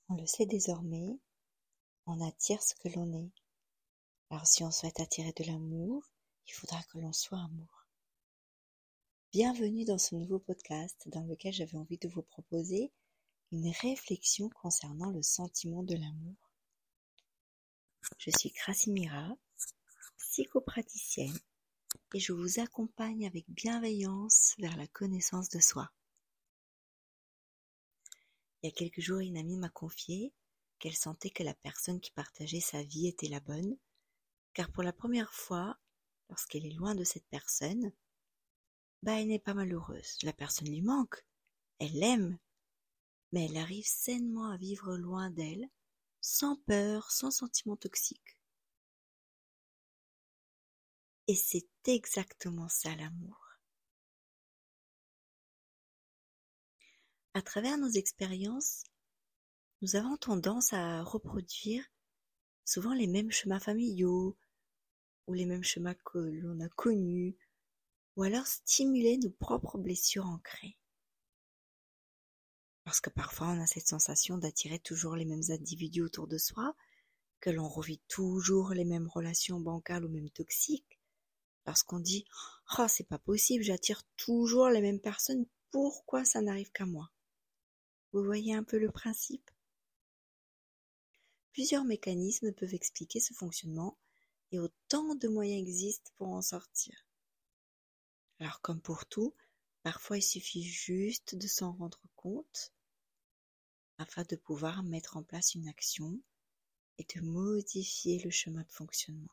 On le sait désormais, on attire ce que l'on est. Alors si on souhaite attirer de l'amour, il faudra que l'on soit amour. Bienvenue dans ce nouveau podcast dans lequel j'avais envie de vous proposer une réflexion concernant le sentiment de l'amour. Je suis Krasimira, psychopraticienne, et je vous accompagne avec bienveillance vers la connaissance de soi. Il y a quelques jours, une amie m'a confié qu'elle sentait que la personne qui partageait sa vie était la bonne, car pour la première fois, lorsqu'elle est loin de cette personne, elle n'est pas malheureuse. La personne lui manque, elle l'aime, mais elle arrive sainement à vivre loin d'elle, sans peur, sans sentiments toxiques. Et c'est exactement ça l'amour. À travers nos expériences, nous avons tendance à reproduire souvent les mêmes schémas familiaux, ou les mêmes schémas que l'on a connus, ou alors stimuler nos propres blessures ancrées. Parce que parfois on a cette sensation d'attirer toujours les mêmes individus autour de soi, que l'on revit toujours les mêmes relations bancales ou même toxiques. Lorsqu'on dit « Oh, c'est pas possible, j'attire toujours les mêmes personnes, pourquoi ça n'arrive qu'à moi ?» Vous voyez un peu le principe ? Plusieurs mécanismes peuvent expliquer ce fonctionnement et autant de moyens existent pour en sortir. Alors comme pour tout, parfois il suffit juste de s'en rendre compte afin de pouvoir mettre en place une action et de modifier le chemin de fonctionnement.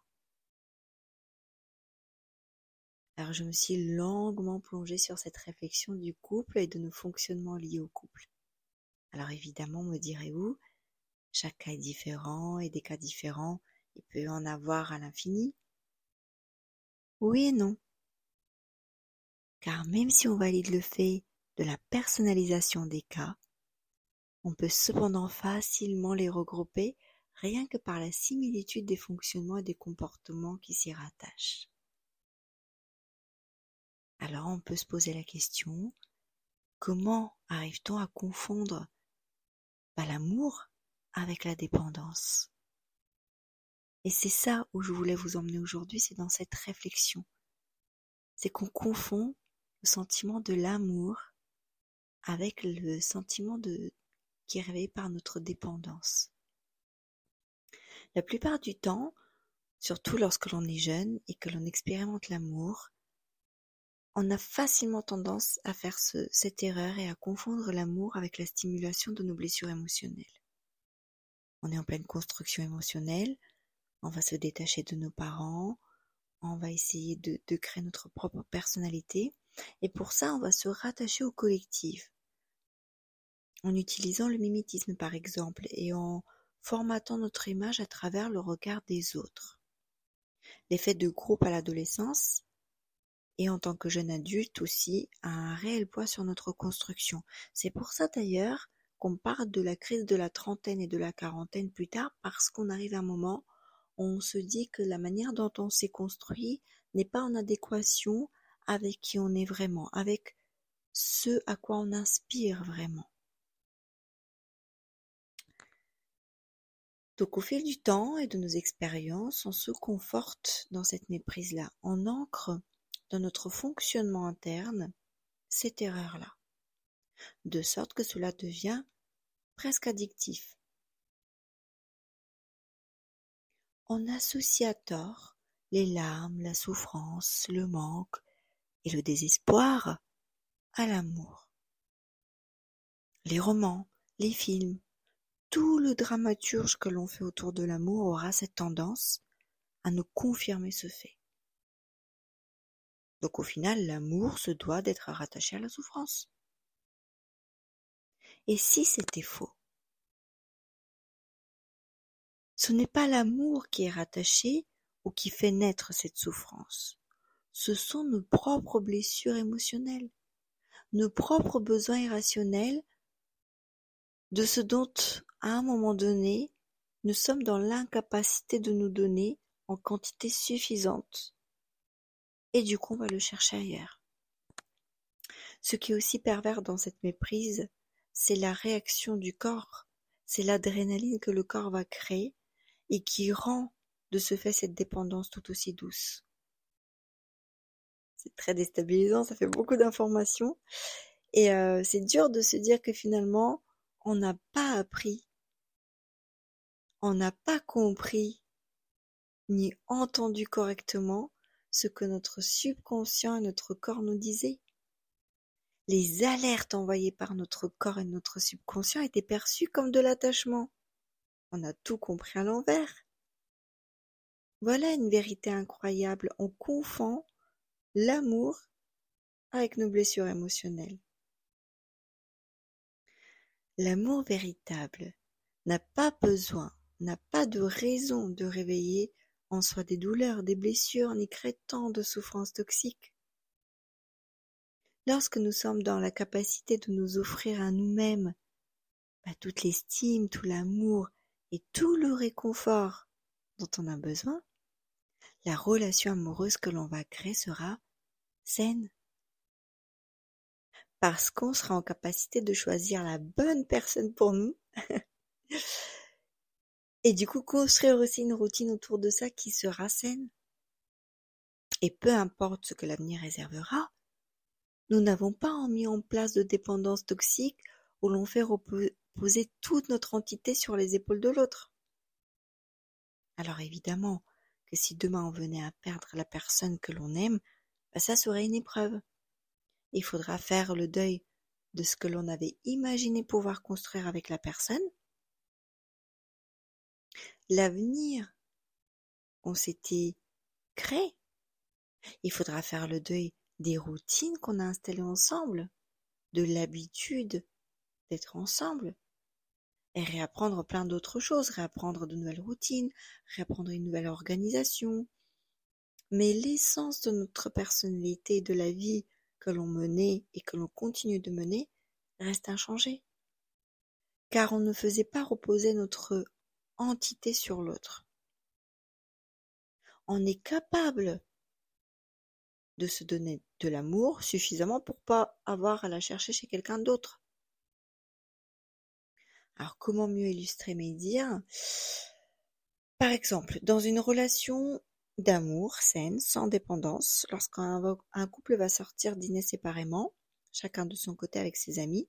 Alors je me suis longuement plongée sur cette réflexion du couple et de nos fonctionnements liés au couple. Alors évidemment, me direz-vous, chaque cas est différent et des cas différents, il peut y en avoir à l'infini. Oui et non. Car même si on valide le fait de la personnalisation des cas, on peut cependant facilement les regrouper rien que par la similitude des fonctionnements et des comportements qui s'y rattachent. Alors on peut se poser la question, comment arrive-t-on à confondre l'amour avec la dépendance ? Et c'est ça où je voulais vous emmener aujourd'hui, c'est dans cette réflexion. C'est qu'on confond le sentiment de l'amour avec le sentiment qui est réveillé par notre dépendance. La plupart du temps, surtout lorsque l'on est jeune et que l'on expérimente l'amour, on a facilement tendance à faire cette erreur et à confondre l'amour avec la stimulation de nos blessures émotionnelles. On est en pleine construction émotionnelle, on va se détacher de nos parents, on va essayer de créer notre propre personnalité, et pour ça on va se rattacher au collectif, en utilisant le mimétisme par exemple, et en formatant notre image à travers le regard des autres. L'effet de groupe à l'adolescence, et en tant que jeune adulte aussi, a un réel poids sur notre construction. C'est pour ça d'ailleurs qu'on parle de la crise de la trentaine et de la quarantaine plus tard, parce qu'on arrive à un moment où on se dit que la manière dont on s'est construit n'est pas en adéquation avec qui on est vraiment, avec ce à quoi on inspire vraiment. Donc au fil du temps et de nos expériences, on se conforte dans cette méprise-là, on ancre dans notre fonctionnement interne cette erreur-là, de sorte que cela devient presque addictif. On associe à tort les larmes, la souffrance, le manque et le désespoir à l'amour. Les romans, les films, tout le dramaturge que l'on fait autour de l'amour aura cette tendance à nous confirmer ce fait. Donc au final, l'amour se doit d'être rattaché à la souffrance. Et si c'était faux ? Ce n'est pas l'amour qui est rattaché ou qui fait naître cette souffrance. Ce sont nos propres blessures émotionnelles, nos propres besoins irrationnels de ce dont, à un moment donné, nous sommes dans l'incapacité de nous donner en quantité suffisante. Et du coup, on va le chercher ailleurs. Ce qui est aussi pervers dans cette méprise, c'est la réaction du corps. c'est l'adrénaline que le corps va créer et qui rend de ce fait cette dépendance tout aussi douce. C'est très déstabilisant, ça fait beaucoup d'informations. Et c'est dur de se dire que finalement, on n'a pas appris, on n'a pas compris, ni entendu correctement ce que notre subconscient et notre corps nous disaient. Les alertes envoyées par notre corps et notre subconscient étaient perçues comme de l'attachement. On a tout compris à l'envers. Voilà une vérité incroyable. On confond l'amour avec nos blessures émotionnelles. L'amour véritable n'a pas besoin, n'a pas de raison de réveiller en soi des douleurs, des blessures, ni créer tant de souffrances toxiques. Lorsque nous sommes dans la capacité de nous offrir à nous-mêmes toute l'estime, tout l'amour et tout le réconfort dont on a besoin, la relation amoureuse que l'on va créer sera saine. Parce qu'on sera en capacité de choisir la bonne personne pour nous. Et du coup, construire aussi une routine autour de ça qui sera saine. Et peu importe ce que l'avenir réservera, nous n'avons pas mis en place de dépendance toxique où l'on fait reposer toute notre entité sur les épaules de l'autre. Alors évidemment que si demain on venait à perdre la personne que l'on aime, ça serait une épreuve. Il faudra faire le deuil de ce que l'on avait imaginé pouvoir construire avec la personne, l'avenir qu'on s'était créé. Il faudra faire le deuil des routines qu'on a installées ensemble, de l'habitude d'être ensemble, et réapprendre plein d'autres choses, réapprendre de nouvelles routines, réapprendre une nouvelle organisation. Mais l'essence de notre personnalité et de la vie que l'on menait et que l'on continue de mener reste inchangée. Car on ne faisait pas reposer notre entité sur l'autre. On est capable de se donner de l'amour suffisamment pour pas avoir à la chercher chez quelqu'un d'autre. Alors comment mieux illustrer mes dires ? Par exemple, dans une relation d'amour saine, sans dépendance, lorsqu'un couple va sortir dîner séparément, chacun de son côté avec ses amis,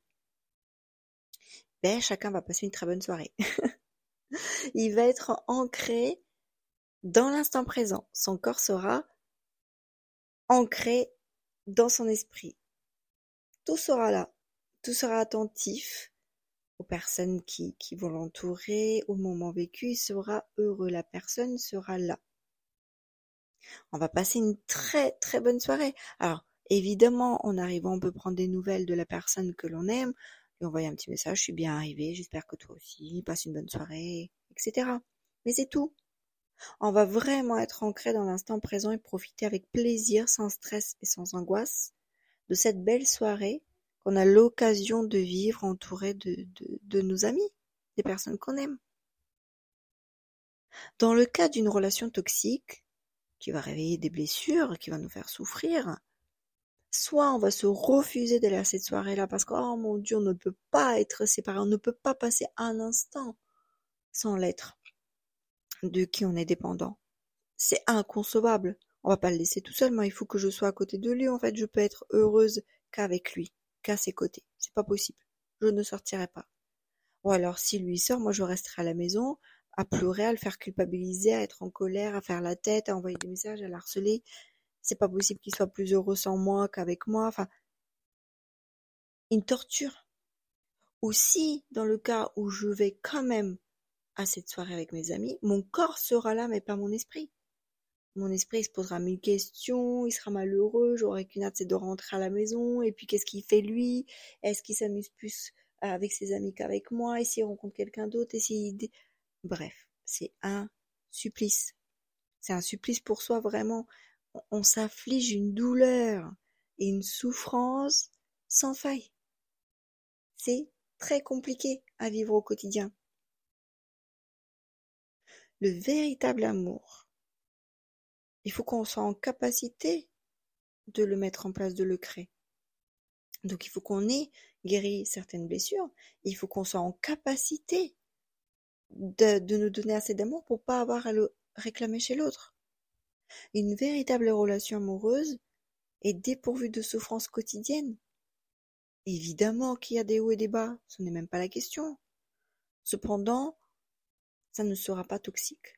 chacun va passer une très bonne soirée. Il va être ancré dans l'instant présent. Son corps sera ancré dans son esprit. Tout sera là. Tout sera attentif aux personnes qui vont l'entourer, au moment vécu. Il sera heureux. La personne sera là. On va passer une très très bonne soirée. Alors, évidemment, en arrivant, on peut prendre des nouvelles de la personne que l'on aime, lui envoyer un petit message, je suis bien arrivée, j'espère que toi aussi, passe une bonne soirée, etc. Mais c'est tout. On va vraiment être ancré dans l'instant présent et profiter avec plaisir, sans stress et sans angoisse, de cette belle soirée qu'on a l'occasion de vivre entouré de nos amis, des personnes qu'on aime. Dans le cas d'une relation toxique, qui va réveiller des blessures, qui va nous faire souffrir, soit on va se refuser d'aller à cette soirée-là parce que, oh mon Dieu, on ne peut pas être séparés, on ne peut pas passer un instant sans l'être de qui on est dépendant. C'est inconcevable. On va pas le laisser tout seul, moi il faut que je sois à côté de lui, en fait je peux être heureuse qu'avec lui, qu'à ses côtés. C'est pas possible. Je ne sortirai pas. Ou alors si lui sort, moi je resterai à la maison, à pleurer, à le faire culpabiliser, à être en colère, à faire la tête, à envoyer des messages, à l'harceler. C'est pas possible qu'il soit plus heureux sans moi qu'avec moi. Enfin, une torture. Ou si, dans le cas où je vais quand même à cette soirée avec mes amis, mon corps sera là, mais pas mon esprit. Mon esprit il se posera 1000 questions, il sera malheureux, j'aurai qu'une hâte, c'est de rentrer à la maison, et puis qu'est-ce qu'il fait lui? Est-ce qu'il s'amuse plus avec ses amis qu'avec moi? Et s'il rencontre quelqu'un d'autre? Et s'il... Bref, c'est un supplice. C'est un supplice pour soi, vraiment. On s'afflige une douleur et une souffrance sans faille. C'est très compliqué à vivre au quotidien. Le véritable amour, il faut qu'on soit en capacité de le mettre en place, de le créer. Donc il faut qu'on ait guéri certaines blessures, il faut qu'on soit en capacité de nous donner assez d'amour pour pas avoir à le réclamer chez l'autre. Une véritable relation amoureuse est dépourvue de souffrances quotidiennes. Évidemment qu'il y a des hauts et des bas, ce n'est même pas la question. Cependant, ça ne sera pas toxique.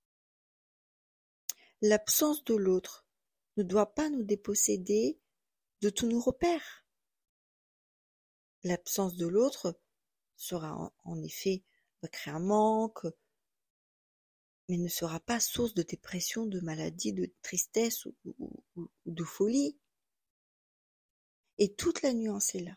L'absence de l'autre ne doit pas nous déposséder de tous nos repères. L'absence de l'autre sera en effet créer un manque, mais ne sera pas source de dépression, de maladie, de tristesse ou de folie. Et toute la nuance est là.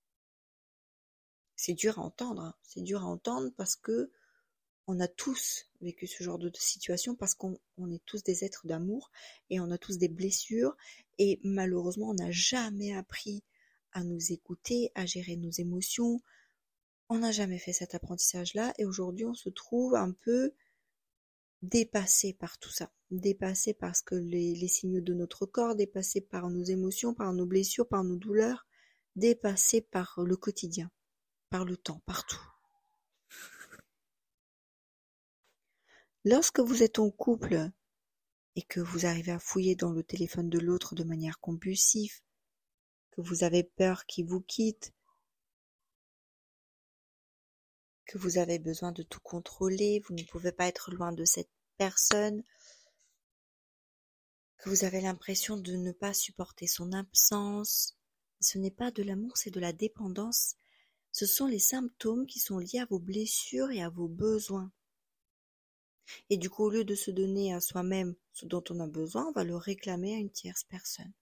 C'est dur à entendre, hein. C'est dur à entendre parce que on a tous vécu ce genre de situation, parce qu'on est tous des êtres d'amour et on a tous des blessures et malheureusement on n'a jamais appris à nous écouter, à gérer nos émotions. On n'a jamais fait cet apprentissage-là et aujourd'hui on se trouve un peu dépassé par tout ça, dépassé par ce que les signaux de notre corps, dépassé par nos émotions, par nos blessures, par nos douleurs, dépassé par le quotidien, par le temps, partout. Lorsque vous êtes en couple et que vous arrivez à fouiller dans le téléphone de l'autre de manière compulsive, que vous avez peur qu'il vous quitte, que vous avez besoin de tout contrôler, vous ne pouvez pas être loin de cette personne, que vous avez l'impression de ne pas supporter son absence, ce n'est pas de l'amour, c'est de la dépendance. Ce sont les symptômes qui sont liés à vos blessures et à vos besoins. Et du coup, au lieu de se donner à soi-même ce dont on a besoin, on va le réclamer à une tierce personne.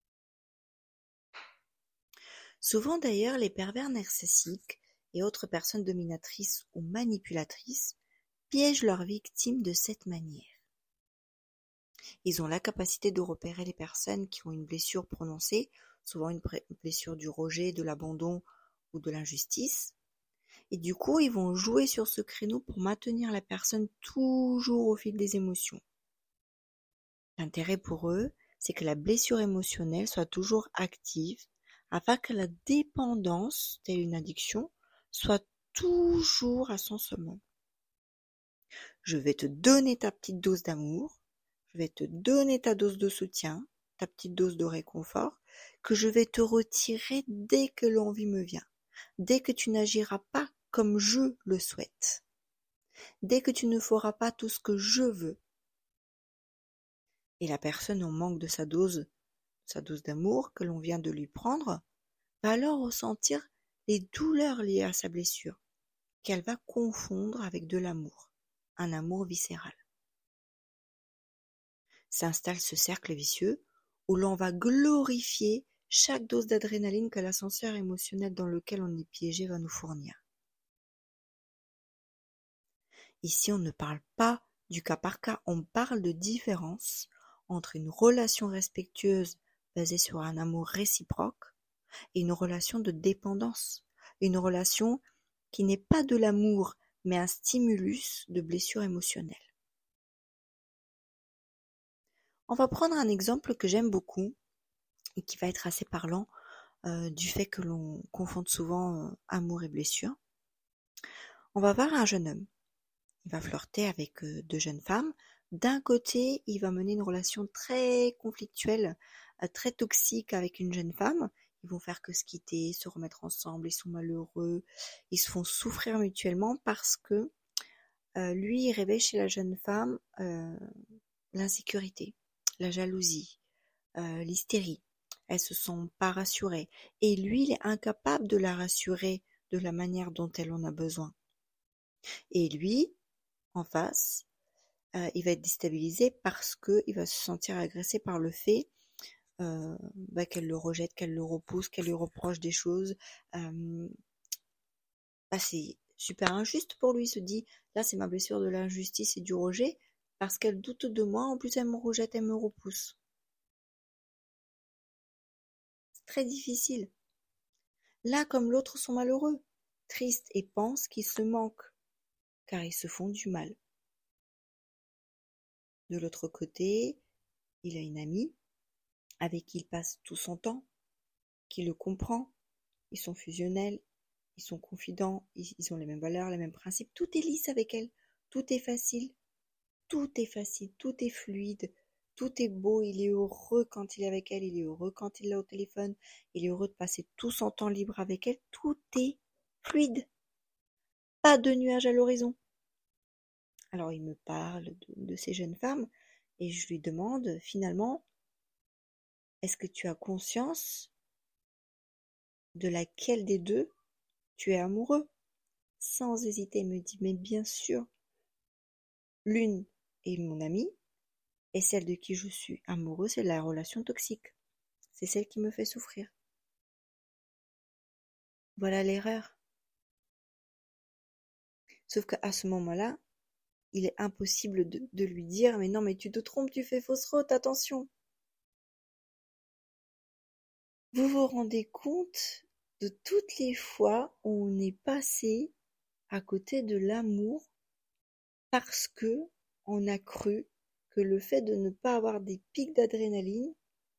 Souvent d'ailleurs, les pervers narcissiques et autres personnes dominatrices ou manipulatrices piègent leurs victimes de cette manière. Ils ont la capacité de repérer les personnes qui ont une blessure prononcée, souvent une blessure du rejet, de l'abandon ou de l'injustice. Et du coup, ils vont jouer sur ce créneau pour maintenir la personne toujours au fil des émotions. L'intérêt pour eux, c'est que la blessure émotionnelle soit toujours active afin que la dépendance, telle une addiction, soit toujours à son summum. Je vais te donner ta petite dose d'amour, je vais te donner ta dose de soutien, ta petite dose de réconfort, que je vais te retirer dès que l'envie me vient, dès que tu n'agiras pas comme je le souhaite, dès que tu ne feras pas tout ce que je veux. Et la personne en manque de sa dose d'amour que l'on vient de lui prendre, va alors ressentir les douleurs liées à sa blessure, qu'elle va confondre avec de l'amour, un amour viscéral. S'installe ce cercle vicieux où l'on va glorifier chaque dose d'adrénaline que l'ascenseur émotionnel dans lequel on est piégé va nous fournir. Ici, on ne parle pas du cas par cas, on parle de différence entre une relation respectueuse basée sur un amour réciproque et une relation de dépendance, une relation qui n'est pas de l'amour, mais un stimulus de blessure émotionnelle. On va prendre un exemple que j'aime beaucoup et qui va être assez parlant du fait que l'on confonde souvent amour et blessure. On va voir un jeune homme. Il va flirter avec deux jeunes femmes. D'un côté, il va mener une relation très conflictuelle, très toxique avec une jeune femme. Ils vont faire que se quitter, se remettre ensemble, ils sont malheureux, ils se font souffrir mutuellement parce que lui, il réveille chez la jeune femme l'insécurité, la jalousie, l'hystérie. Elles se sont pas rassurées. Et lui, il est incapable de la rassurer de la manière dont elle en a besoin. Et lui, en face, il va être déstabilisé parce qu'il va se sentir agressé par le fait qu'elle le rejette, qu'elle le repousse, qu'elle lui reproche des choses. C'est super injuste pour lui, il se dit, là c'est ma blessure de l'injustice et du rejet, parce qu'elle doute de moi, en plus elle me rejette, elle me repousse. C'est très difficile. L'un comme l'autre sont malheureux, tristes et pensent qu'ils se manquent, car ils se font du mal. De l'autre côté, il a une amie avec qui il passe tout son temps, qui le comprend, ils sont fusionnels, ils sont confidents, ils ont les mêmes valeurs, les mêmes principes. Tout est lisse avec elle, tout est facile, tout est fluide, tout est beau. Il est heureux quand il est avec elle, il est heureux quand il est au téléphone, il est heureux de passer tout son temps libre avec elle. Tout est fluide, pas de nuages à l'horizon. Alors il me parle de ces jeunes femmes et je lui demande finalement, est-ce que tu as conscience de laquelle des deux tu es amoureux? Sans hésiter, il me dit, mais bien sûr, l'une est mon amie et celle de qui je suis amoureux, c'est la relation toxique. C'est celle qui me fait souffrir. Voilà l'erreur. Sauf qu'à ce moment-là, il est impossible de lui dire, mais non, mais tu te trompes, tu fais fausse route, attention. Vous vous rendez compte de toutes les fois où on est passé à côté de l'amour parce que on a cru que le fait de ne pas avoir des pics d'adrénaline,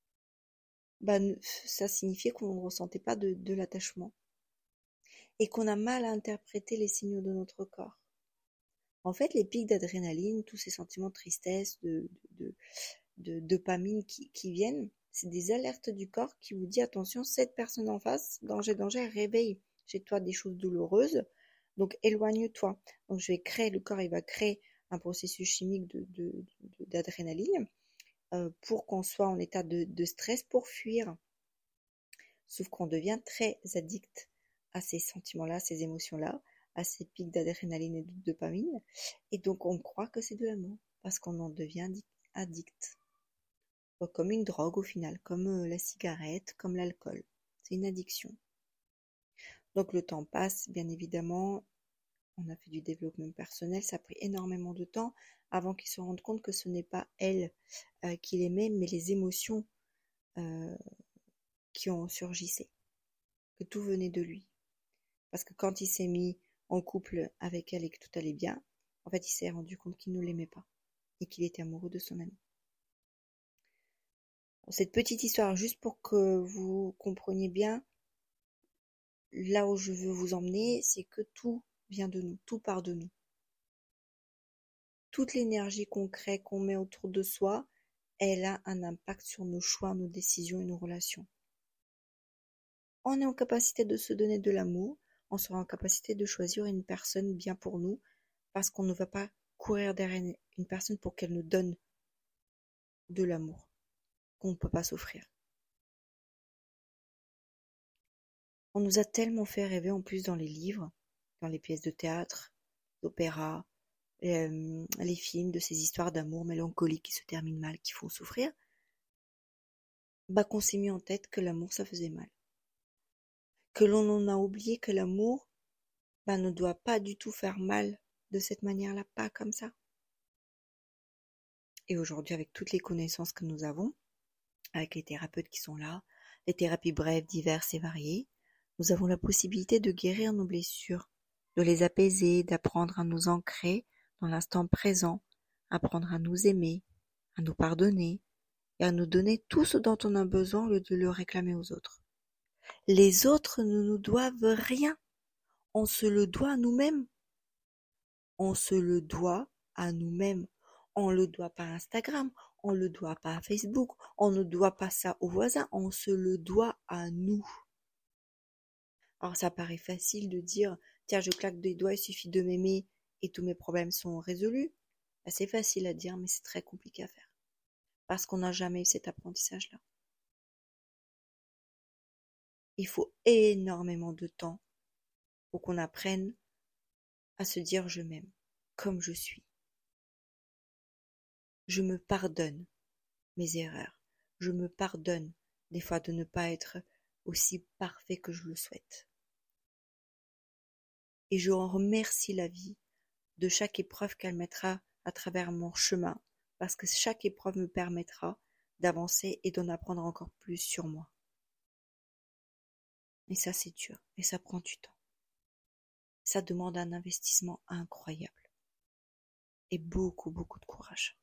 ça signifiait qu'on ne ressentait pas de l'attachement et qu'on a mal interprété les signaux de notre corps. En fait, les pics d'adrénaline, tous ces sentiments de tristesse, de dopamine qui viennent, c'est des alertes du corps qui vous dit attention, cette personne en face, danger, danger, réveille chez toi des choses douloureuses, donc éloigne-toi. Donc le corps il va créer un processus chimique d'adrénaline pour qu'on soit en état de stress pour fuir. Sauf qu'on devient très addict à ces sentiments-là, ces émotions-là, à ces pics d'adrénaline et de dopamine, et donc on croit que c'est de l'amour parce qu'on en devient addict. Comme une drogue au final, comme la cigarette, comme l'alcool. C'est une addiction. Donc le temps passe, bien évidemment, on a fait du développement personnel, ça a pris énormément de temps avant qu'il se rende compte que ce n'est pas elle qu'il aimait, mais les émotions qui ont surgissé, que tout venait de lui. Parce que quand il s'est mis en couple avec elle et que tout allait bien, en fait il s'est rendu compte qu'il ne l'aimait pas et qu'il était amoureux de son ami. Cette petite histoire, juste pour que vous compreniez bien, là où je veux vous emmener, c'est que tout vient de nous, tout part de nous. Toute l'énergie qu'on crée, qu'on met autour de soi, elle a un impact sur nos choix, nos décisions et nos relations. On est en capacité de se donner de l'amour, on sera en capacité de choisir une personne bien pour nous, parce qu'on ne va pas courir derrière une personne pour qu'elle nous donne de l'amour qu'on ne peut pas s'offrir. On nous a tellement fait rêver en plus dans les livres, dans les pièces de théâtre, d'opéra, les films de ces histoires d'amour mélancoliques qui se terminent mal, qui font souffrir, qu'on s'est mis en tête que l'amour ça faisait mal. Que l'on en a oublié que l'amour ne doit pas du tout faire mal de cette manière-là, pas comme ça. Et aujourd'hui, avec toutes les connaissances que nous avons, avec les thérapeutes qui sont là, les thérapies brèves, diverses et variées, nous avons la possibilité de guérir nos blessures, de les apaiser, d'apprendre à nous ancrer dans l'instant présent, apprendre à nous aimer, à nous pardonner et à nous donner tout ce dont on a besoin au lieu de le réclamer aux autres. Les autres ne nous doivent rien, on se le doit à nous-mêmes. On se le doit à nous-mêmes. On ne le doit pas à Instagram, on ne le doit pas à Facebook, on ne doit pas ça aux voisins, on se le doit à nous. Alors ça paraît facile de dire, tiens, je claque des doigts, il suffit de m'aimer et tous mes problèmes sont résolus. C'est facile à dire, mais c'est très compliqué à faire. Parce qu'on n'a jamais eu cet apprentissage-là. Il faut énormément de temps pour qu'on apprenne à se dire je m'aime, comme je suis. Je me pardonne mes erreurs. Je me pardonne des fois de ne pas être aussi parfait que je le souhaite. Et je remercie la vie de chaque épreuve qu'elle mettra à travers mon chemin, parce que chaque épreuve me permettra d'avancer et d'en apprendre encore plus sur moi. Et ça, c'est dur, et ça prend du temps. Ça demande un investissement incroyable. Et beaucoup, beaucoup de courage.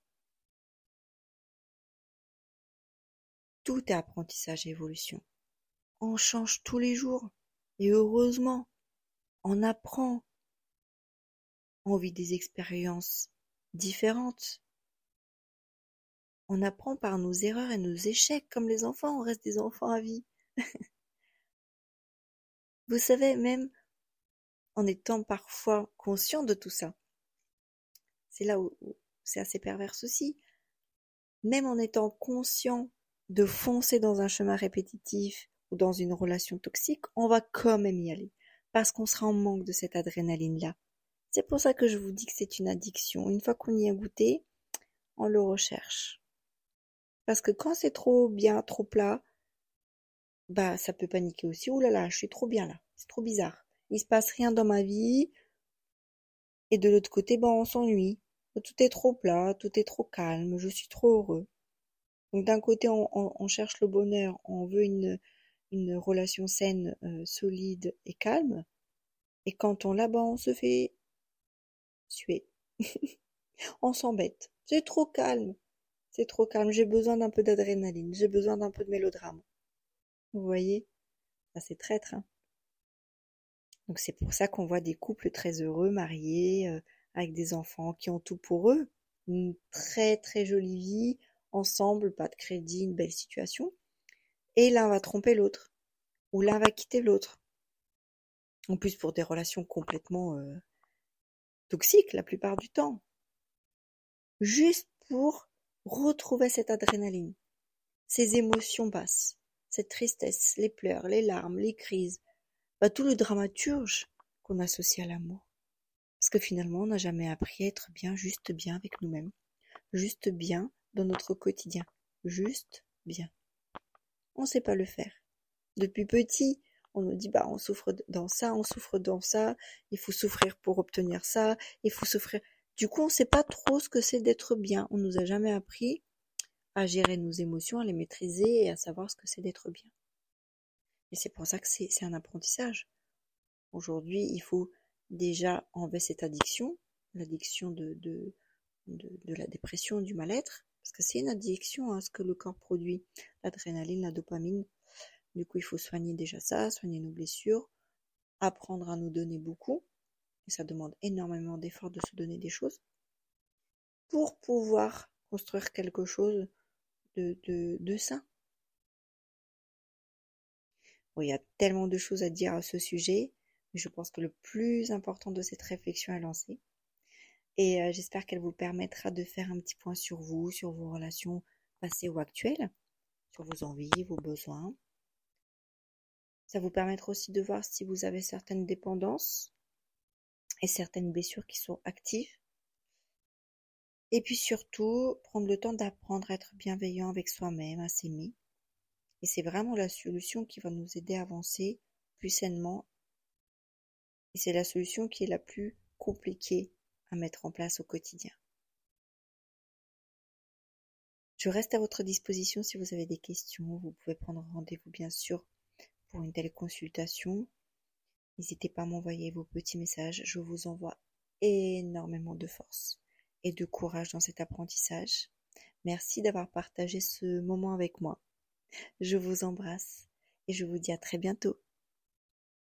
Tout est apprentissage et évolution. On change tous les jours. Et heureusement, On apprend, on vit des expériences différentes. On apprend par nos erreurs et nos échecs, comme les enfants, on reste des enfants à vie. Vous savez, même en étant parfois conscient de tout ça, c'est là où c'est assez pervers aussi, même en étant conscient de foncer dans un chemin répétitif ou dans une relation toxique, on va quand même y aller, parce qu'on sera en manque de cette adrénaline-là. C'est pour ça que je vous dis que c'est une addiction. Une fois qu'on y a goûté, on le recherche. Parce que quand c'est trop bien, trop plat, bah ça peut paniquer aussi. Ouh là là, je suis trop bien là, c'est trop bizarre. Il se passe rien dans ma vie, et de l'autre côté, bah on s'ennuie. Tout est trop plat, tout est trop calme, je suis trop heureux. Donc d'un côté, on cherche le bonheur, on veut une relation saine, solide et calme. Et quand on l'a, bah, on se fait suer. On s'embête. C'est trop calme, j'ai besoin d'un peu d'adrénaline, j'ai besoin d'un peu de mélodrame. Vous voyez? Ça c'est traître, hein. Donc c'est pour ça qu'on voit des couples très heureux, mariés, avec des enfants qui ont tout pour eux. Une très très jolie vie, ensemble, pas de crédit, une belle situation. Et l'un va tromper l'autre, ou l'un va quitter l'autre. En plus pour des relations complètement toxiques la plupart du temps. Juste pour retrouver cette adrénaline, ces émotions basses, cette tristesse, les pleurs, les larmes, les crises, bah, tout le dramaturge qu'on associe à l'amour. Parce que finalement, on n'a jamais appris à être bien, juste bien avec nous-mêmes, juste bien dans notre quotidien, juste bien. On ne sait pas le faire. Depuis petit, on nous dit, bah, on souffre dans ça, il faut souffrir pour obtenir ça, il faut souffrir. Du coup, on ne sait pas trop ce que c'est d'être bien. On nous a jamais appris à gérer nos émotions, à les maîtriser et à savoir ce que c'est d'être bien. Et c'est pour ça que c'est un apprentissage. Aujourd'hui, il faut déjà enlever cette addiction, l'addiction de la dépression, du mal-être, parce que c'est une addiction à ce que le corps produit, l'adrénaline, la dopamine. Du coup, il faut soigner déjà ça, soigner nos blessures, apprendre à nous donner beaucoup, et ça demande énormément d'efforts de se donner des choses, pour pouvoir construire quelque chose de sain. Bon, il y a tellement de choses à dire à ce sujet, mais je pense que le plus important de cette réflexion est lancée. Et j'espère qu'elle vous permettra de faire un petit point sur vous, sur vos relations passées ou actuelles, sur vos envies, vos besoins. Ça vous permettra aussi de voir si vous avez certaines dépendances et certaines blessures qui sont actives. Et puis surtout, prendre le temps d'apprendre à être bienveillant avec soi-même, à s'aimer. Et c'est vraiment la solution qui va nous aider à avancer plus sainement. Et c'est la solution qui est la plus compliquée à mettre en place au quotidien. Je reste à votre disposition si vous avez des questions. Vous pouvez prendre rendez-vous bien sûr pour une telle consultation. N'hésitez pas à m'envoyer vos petits messages. Je vous envoie énormément de force et de courage dans cet apprentissage. Merci d'avoir partagé ce moment avec moi. Je vous embrasse et je vous dis à très bientôt.